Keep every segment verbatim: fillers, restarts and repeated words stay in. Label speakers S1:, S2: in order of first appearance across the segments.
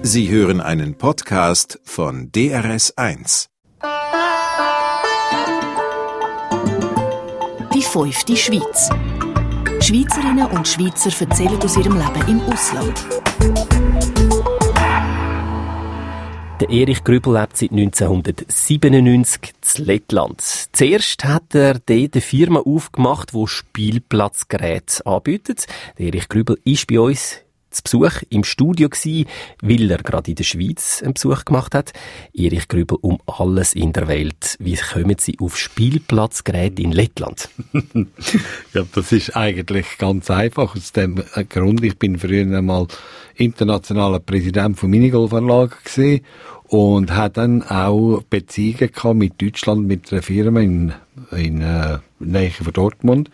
S1: Sie hören einen Podcast von D R S eins.
S2: Die fünfte Schweiz. Schweizerinnen und Schweizer erzählen aus ihrem Leben im Ausland.
S3: Der Erich Grübel lebt seit neunzehnhundertsiebenundneunzig in Lettland. Zuerst hat er dort eine Firma aufgemacht, die Spielplatzgeräte anbietet. Der Erich Grübel ist bei uns zu Besuch im Studio gsi, weil er gerade in der Schweiz einen Besuch gemacht hat. Erich Grübel, um alles in der Welt. Wie kommen Sie auf Spielplatzgeräte in Lettland?
S4: Ja, das ist eigentlich ganz einfach. Aus dem Grund, ich bin früher einmal internationaler Präsident von Minigolfanlagen gewesen und hatte dann auch Beziehungen gehabt mit Deutschland, mit einer Firma in, in äh, Nähe von Dortmund.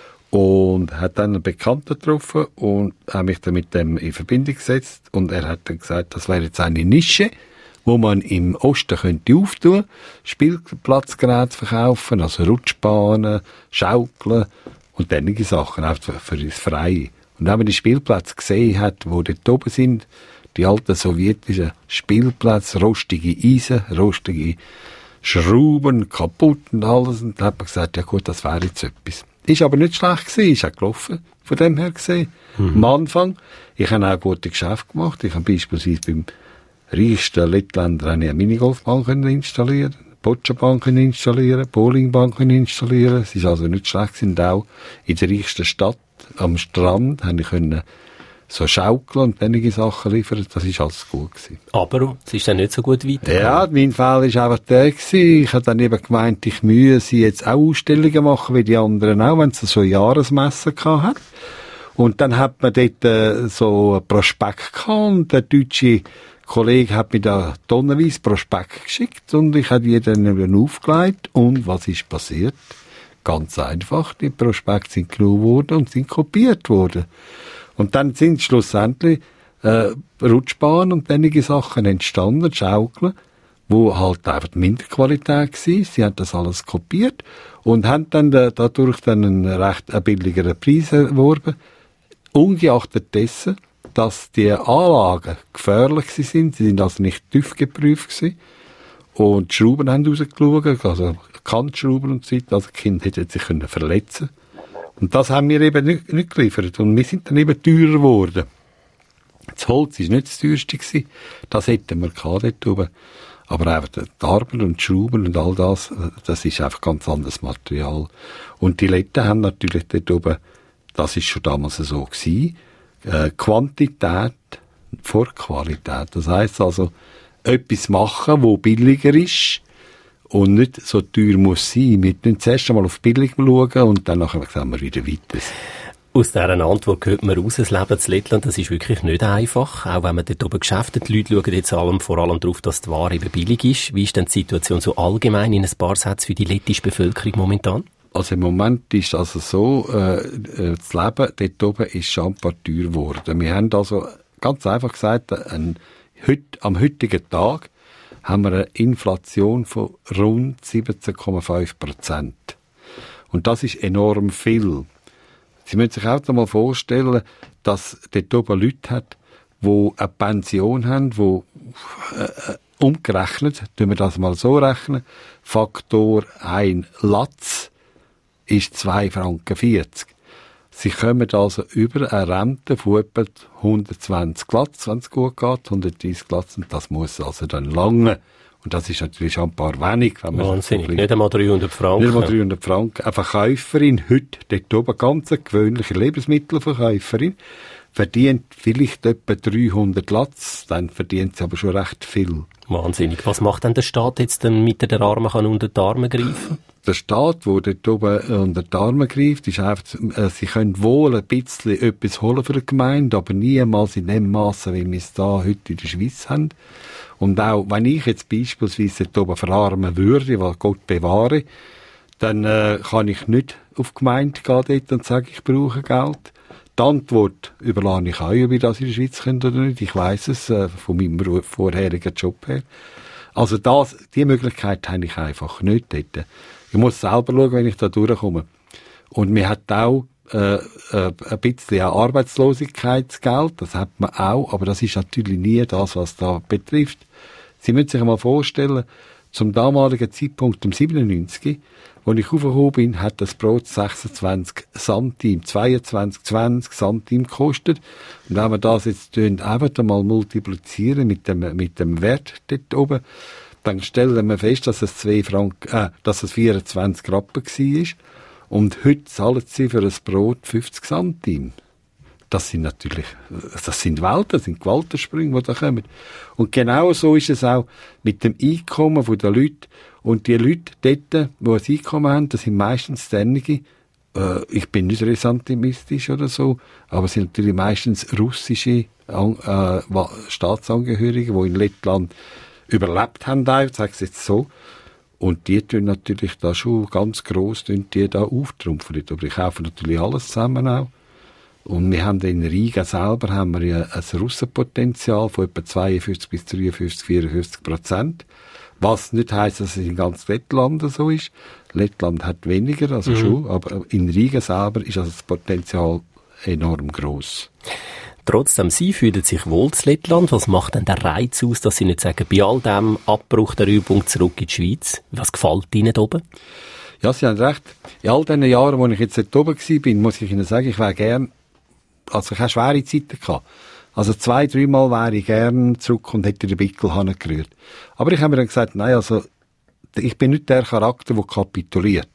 S4: Und hat dann einen Bekannten getroffen und habe mich dann mit dem in Verbindung gesetzt. Und er hat dann gesagt, das wäre jetzt eine Nische, wo man im Osten könnte auftun, Spielplatzgeräte verkaufen, also Rutschbahnen, Schaukeln und ähnliche Sachen, auch für, für das Freie. Und wenn man die Spielplätze gesehen hat, wo dort oben sind, die alten sowjetischen Spielplätze, rostige Eisen, rostige Schrauben, kaputt und alles. Und dann hat man gesagt, ja gut, das wäre jetzt etwas. Ist aber nicht schlecht gewesen, ist auch gelaufen, von dem her gesehen. Mhm. Am Anfang, ich habe auch gute Geschäfte gemacht. Ich habe beispielsweise beim reichsten Lettländer eine Minigolfbahn installieren, eine Bocciabahn installieren, eine Bowlingbahn installieren. Es ist also nicht schlecht gewesen. Und auch in der reichsten Stadt, am Strand, habe ich können so Schaukeln und einige Sachen liefern. Das ist alles gut gewesen.
S3: Aber es ist dann nicht so gut weitergegangen.
S4: Ja, mein Fall war einfach der gewesen. Ich habe dann eben gemeint, ich müsse jetzt auch Ausstellungen machen, wie die anderen auch, wenn es so Jahresmessen gehabt hat. Und dann hat man dort äh, so ein Prospekt gehabt und der deutsche Kollege hat mir da tonnenweise Prospekt geschickt und ich habe die dann aufgelegt. Und was ist passiert? Ganz einfach, die Prospekte sind genommen worden und sind kopiert worden. Und dann sind schlussendlich äh, Rutschbahnen und einige Sachen entstanden, Schaukeln, wo halt einfach die Minderqualität war. Sie haben das alles kopiert und haben dann da, dadurch dann einen recht einen billigeren Preis erworben. Ungeachtet dessen, dass die Anlagen gefährlich sind, sie sind also nicht TÜV geprüft gewesen. Und die Schrauben haben rausgeschaut, also Kantschrauben und so, also die Kinder hätten sich können verletzen. Und das haben wir eben nicht, nicht geliefert. Und wir sind dann eben teurer geworden. Das Holz war nicht das teuerste gewesen. Das hätten wir gehabt dort oben. Aber einfach die Arbeit und die Schrauben und all das, das ist einfach ganz anderes Material. Und die Letten haben natürlich dort oben, das ist schon damals so gewesen, äh, Quantität vor Qualität. Das heisst also, etwas machen, wo billiger ist, und nicht so teuer muss sein. Wir müssen zuerst einmal auf billig schauen und dann nachher sehen wir wieder weiter.
S3: Aus dieser Antwort hört man raus, das Leben in Lettland, das ist wirklich nicht einfach. Auch wenn man dort oben geschäftet, die Leute schauen jetzt allem, vor allem darauf, dass die Ware eben billig ist. Wie ist denn die Situation so allgemein in ein paar Sätzen für die lettische Bevölkerung momentan?
S4: Also im Moment ist also so, äh, das Leben dort oben ist schon ein paar teuer geworden. Wir haben also ganz einfach gesagt, ein, heut, am heutigen Tag haben wir eine Inflation von rund siebzehn Komma fünf Prozent. Und das ist enorm viel. Sie müssen sich auch einmal vorstellen, dass dort oben Leute hat, die eine Pension haben, die äh, umgerechnet, tun wir das mal so rechnen, Faktor ein Latz ist zwei Franken vierzig. Sie kommen also über eine Rente von etwa hundertzwanzig Latz, wenn es gut geht, hundertdreissig Latz, und das muss also dann lange. Und das ist natürlich schon ein paar wenig. Wenn man
S3: Wahnsinnig, nicht einmal dreihundert Franken.
S4: Nicht einmal dreihundert Franken. Eine Verkäuferin, heute dort oben, ganz eine gewöhnliche Lebensmittelverkäuferin, verdient vielleicht etwa dreihundert Latz, dann verdient sie aber schon recht viel.
S3: Wahnsinnig. Was macht denn der Staat jetzt, damit er den Armen kann unter die Arme greifen?
S4: Der Staat, der dort oben unter die Arme greift, ist einfach, äh, sie können wohl ein bisschen etwas holen für die Gemeinde, aber niemals in dem Masse, wie wir es da heute in der Schweiz haben. Und auch, wenn ich jetzt beispielsweise dort oben verarmen würde, weil Gott bewahre, dann äh, kann ich nicht auf die Gemeinde gehen dort und sagen, ich brauche Geld. Die Antwort überlasse ich euch, ob ich das in der Schweiz könnte oder nicht. Ich weiss es äh, von meinem vorherigen Job her. Also das, die Möglichkeit habe ich einfach nicht dort. Ich muss selber schauen, wenn ich da durchkomme. Und mir hat auch äh, äh, ein bisschen auch Arbeitslosigkeitsgeld, das hat man auch, aber das ist natürlich nie das, was da betrifft. Sie müssen sich einmal vorstellen, zum damaligen Zeitpunkt, um siebenundneunzig, als ich aufgekommen bin, hat das Brot sechsundzwanzig Centime, zweiundzwanzig, zwanzig Centime gekostet. Und wenn wir das jetzt einfach einmal multiplizieren mit dem, mit dem Wert dort oben, dann stellen wir fest, dass es zwei Franken, äh, dass es vierundzwanzig Rappen war. Und heute zahlen sie für ein Brot fünfzig Centime. Das sind natürlich, das sind Welten, das sind Gewaltensprünge, die da kommen. Und genau so ist es auch mit dem Einkommen der Leute. Und die Leute dort, die ein Einkommen haben, das sind meistens diejenigen, äh, ich bin nicht resentimistisch oder so, aber es sind natürlich meistens russische äh, Staatsangehörige, die in Lettland überlebt haben, ich sage es jetzt so. Und die tun natürlich da schon ganz gross, die da auftrumpfen. Aber die kaufen natürlich alles zusammen auch. Und wir haben in Riga selber haben wir ja ein Russenpotenzial von etwa zweiundfünfzig bis dreiundfünfzig, vierundfünfzig Prozent. Was nicht heisst, dass es in ganz Lettland so ist. Lettland hat weniger, also mhm. schon. Aber in Riga selber ist also das Potenzial enorm gross.
S3: Trotzdem, Sie fühlen sich wohl in Lettland. Was macht denn der Reiz aus, dass Sie nicht sagen, bei all dem Abbruch der Übung zurück in die Schweiz? Was gefällt Ihnen da oben?
S4: Ja, Sie haben recht. In all diesen Jahren, wo ich jetzt dort oben war, muss ich Ihnen sagen, ich wäre gern, also ich habe schwere Zeiten gehabt. Also zwei, dreimal wäre ich gern zurück und hätte den Bickel gerührt. Aber ich habe mir dann gesagt, nein, also ich bin nicht der Charakter, der kapituliert,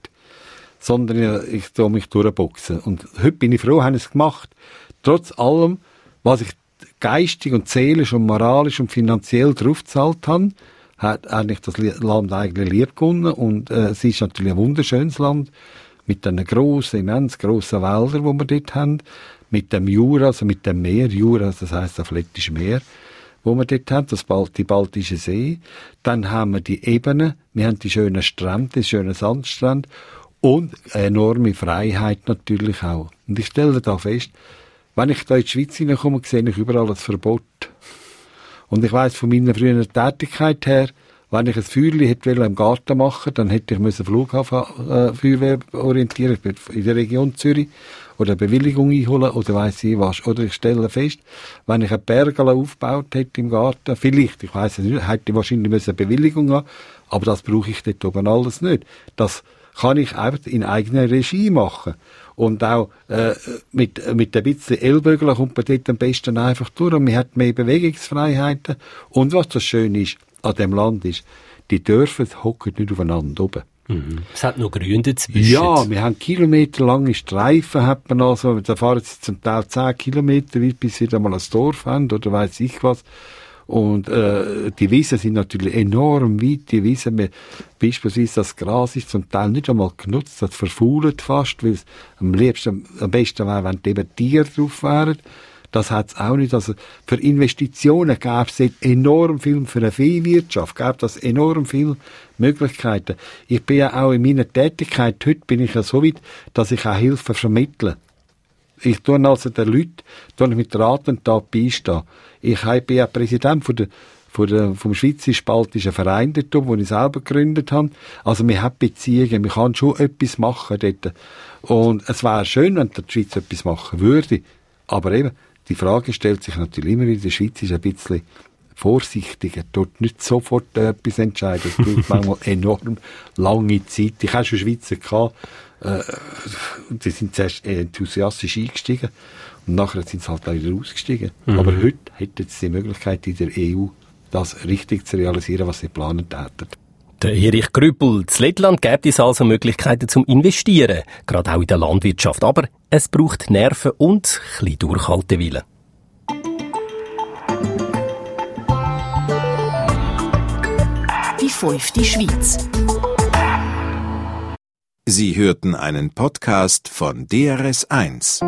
S4: sondern ich tue mich durchboxen. Und heute bin ich froh, haben es gemacht. Trotz allem, was ich geistig und seelisch und moralisch und finanziell draufgezahlt habe, hat eigentlich das Land eigentlich lieb gewonnen. Und äh, es ist natürlich ein wunderschönes Land mit den grossen, immens grossen Wäldern, die wir dort haben, mit dem Jura, also mit dem Meer, Jura, das heisst das Lettische Meer, wo wir dort haben, das Bal- die Baltische See. Dann haben wir die Ebene, wir haben die schönen Strände, die schönen Sandstrände und eine enorme Freiheit natürlich auch. Und ich stelle da fest, wenn ich da in die Schweiz hineinkomme, sehe ich überall das Verbot. Und ich weiss von meiner früheren Tätigkeit her, wenn ich ein Feuerchen hätte im Garten machen, dann hätte ich müssen Flughafen äh, Feuerwehr orientieren, ich bin in der Region Zürich, oder eine Bewilligung einholen, oder weiss ich was. Oder ich stelle fest, wenn ich ein Pergola aufgebaut hätte im Garten, vielleicht, ich weiss es nicht, hätte ich wahrscheinlich müssen eine Bewilligung haben, aber das brauche ich dort oben alles nicht. Das kann ich einfach in eigener Regie machen. Und auch äh, mit, mit ein bisschen Ellbögeln kommt man dort am besten einfach durch. Und man hat mehr Bewegungsfreiheiten. Und was das Schöne ist an dem Land ist, die Dörfer hocken nicht aufeinander oben.
S3: Mhm. Es hat noch Gründe dazwischen.
S4: Ja, wir haben kilometerlange Streifen, hat man also, da fahren sie zum Teil zehn Kilometer, bis sie dann mal ein Dorf haben, oder weiss ich was. Und äh, die Wiesen sind natürlich enorm weit. Die Wiesen, wir, beispielsweise das Gras ist zum Teil nicht einmal genutzt, das verfault fast, weil es am liebsten, am besten wäre, wenn eben Tiere drauf wären. Das hat es auch nicht. Also für Investitionen gäbe es enorm viel, für eine Viehwirtschaft gäbe es enorm viele Möglichkeiten. Ich bin ja auch in meiner Tätigkeit, heute bin ich ja so weit, dass ich auch Hilfe vermittle. Ich tue also den Leuten tue ich mit Rat und Tat beistehen. Ich bin ja Präsident von der, von der, vom Schweizerisch-Baltischen Verein dort, den ich selber gegründet habe. Also wir haben Beziehungen, wir können schon etwas machen dort. Und es wäre schön, wenn die Schweiz etwas machen würde. Aber eben, die Frage stellt sich natürlich immer wieder, die Schweiz ist ein bisschen vorsichtiger, dort nicht sofort etwas entscheiden. Es braucht manchmal enorm lange Zeit. Ich habe schon Schweizer gehabt, äh, die sind zuerst enthusiastisch eingestiegen und nachher sind sie halt auch wieder ausgestiegen. Mhm. Aber heute hätten sie die Möglichkeit in der E U, das richtig zu realisieren, was sie planen täten.
S3: Der Erich Grüppel, in Lettland gibt es also Möglichkeiten zum Investieren, gerade auch in der Landwirtschaft. Aber es braucht Nerven und ein bisschen Durchhaltewillen.
S2: Die fünfte Schweiz.
S1: Sie hörten einen Podcast von D R S eins.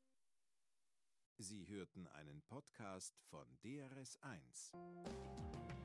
S1: Sie hörten einen Podcast von D R S eins.